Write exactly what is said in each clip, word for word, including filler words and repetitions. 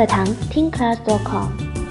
课堂 听 class dot com。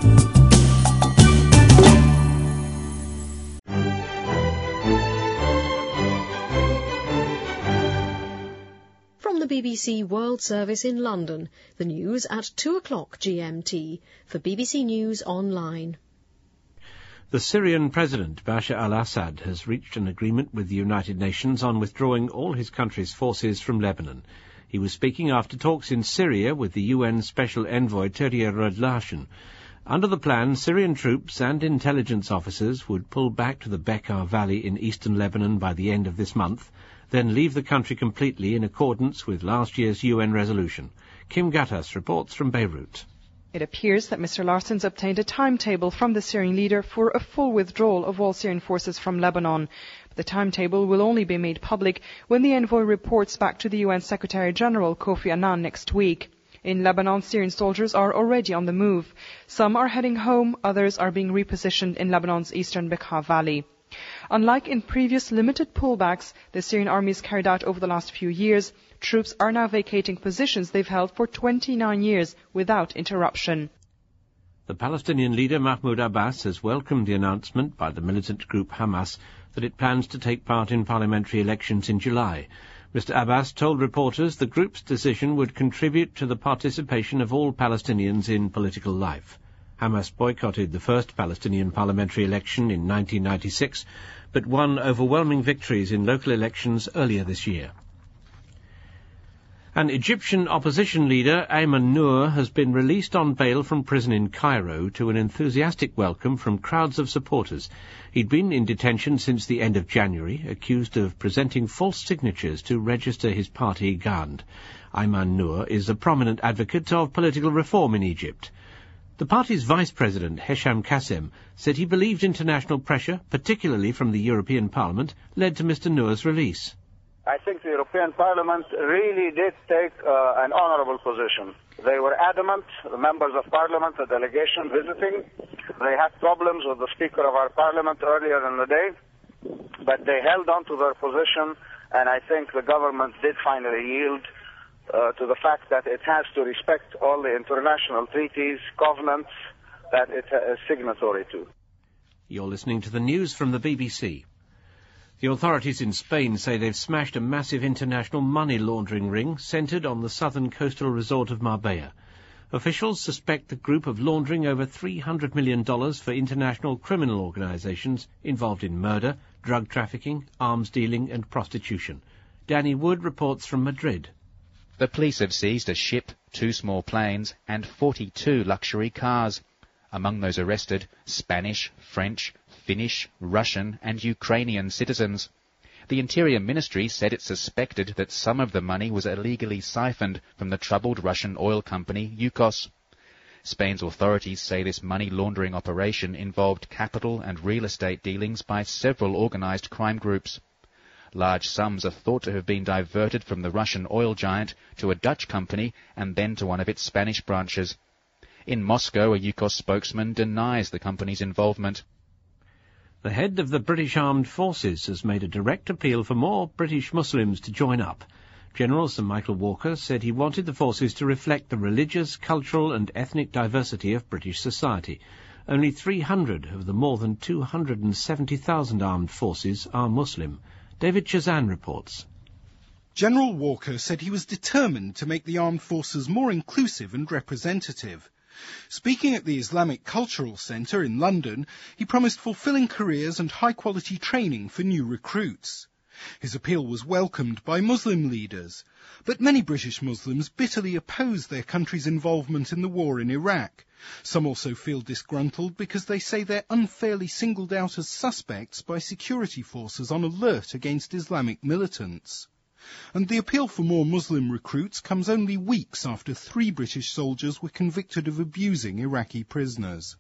From the B B C World Service in London, the news at two o'clock G M T for B B C News Online. The Syrian President Bashar al-Assad has reached an agreement with the United Nations on withdrawing all his country's forces from Lebanon. He was speaking after talks in Syria with the U N Special Envoy Terje Rød-Larsen. Under the plan, Syrian troops and intelligence officers would pull back to the Bekaa Valley in eastern Lebanon by the end of this month, then leave the country completely in accordance with last year's U N resolution. Kim Gattas reports from Beirut. It appears that Mister Larsen's obtained a timetable from the Syrian leader for a full withdrawal of all Syrian forces from Lebanon. But the timetable will only be made public when the envoy reports back to the U N Secretary-General Kofi Annan next week. In Lebanon, Syrian soldiers are already on the move. Some are heading home, others are being repositioned in Lebanon's eastern Bekaa Valley. Unlike in previous limited pullbacks the Syrian army has carried out over the last few years, troops are now vacating positions they've held for twenty-nine years without interruption. The Palestinian leader Mahmoud Abbas has welcomed the announcement by the militant group Hamas that it plans to take part in parliamentary elections in July. Mister Abbas told reporters the group's decision would contribute to the participation of all Palestinians in political life. Hamas boycotted the first Palestinian parliamentary election in nineteen ninety-six, but won overwhelming victories in local elections earlier this year. An Egyptian opposition leader, Ayman Noor, has been released on bail from prison in Cairo to an enthusiastic welcome from crowds of supporters. He'd been in detention since the end of January, accused of presenting false signatures to register his party Gand. Ayman Noor is a prominent advocate of political reform in Egypt. The party's vice president, Hesham Kassem, said he believed international pressure, particularly from the European Parliament, led to Mister Noor's release. I think the European Parliament really did take uh, an honourable position. They were adamant, the members of Parliament, the delegation visiting. They had problems with the Speaker of our Parliament earlier in the day, but they held on to their position, and I think the government did finally yield uh, to the fact that it has to respect all the international treaties, covenants that it is signatory to. You're listening to the news from the B B C. The authorities in Spain say they've smashed a massive international money laundering ring centred on the southern coastal resort of Marbella. Officials suspect the group of laundering over three hundred million dollars for international criminal organisations involved in murder, drug trafficking, arms dealing and prostitution. Danny Wood reports from Madrid. The police have seized a ship, two small planes and forty-two luxury cars. Among those arrested, Spanish, French, Finnish, Russian and Ukrainian citizens. The Interior Ministry said it suspected that some of the money was illegally siphoned from the troubled Russian oil company Yukos. Spain's authorities say this money laundering operation involved capital and real estate dealings by several organised crime groups. Large sums are thought to have been diverted from the Russian oil giant to a Dutch company and then to one of its Spanish branches. In Moscow, a Yukos spokesman denies the company's involvement. The head of the British Armed Forces has made a direct appeal for more British Muslims to join up. General Sir Michael Walker said he wanted the forces to reflect the religious, cultural and ethnic diversity of British society. Only three hundred of the more than two hundred seventy thousand armed forces are Muslim. David Chazan reports. General Walker said he was determined to make the armed forces more inclusive and representative. Speaking at the Islamic Cultural Centre in London, he promised fulfilling careers and high-quality training for new recruits. His appeal was welcomed by Muslim leaders, but many British Muslims bitterly oppose their country's involvement in the war in Iraq. Some also feel disgruntled because they say they're unfairly singled out as suspects by security forces on alert against Islamic militants. And the appeal for more Muslim recruits comes only weeks after three British soldiers were convicted of abusing Iraqi prisoners.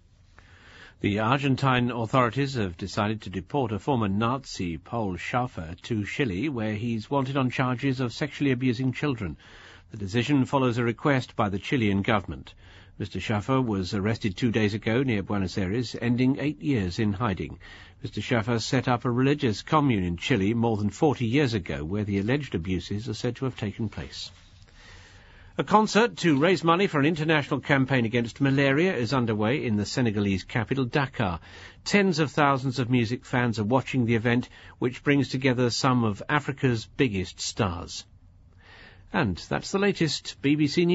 The Argentine authorities have decided to deport a former Nazi, Paul Schaffer, to Chile, where he's wanted on charges of sexually abusing children. The decision follows a request by the Chilean government. Mister Schaffer was arrested two days ago near Buenos Aires, ending eight years in hiding. Mister Schaffer set up a religious commune in Chile more than forty years ago, where the alleged abuses are said to have taken place. A concert to raise money for an international campaign against malaria is underway in the Senegalese capital, Dakar. Tens of thousands of music fans are watching the event, which brings together some of Africa's biggest stars. And that's the latest B B C News.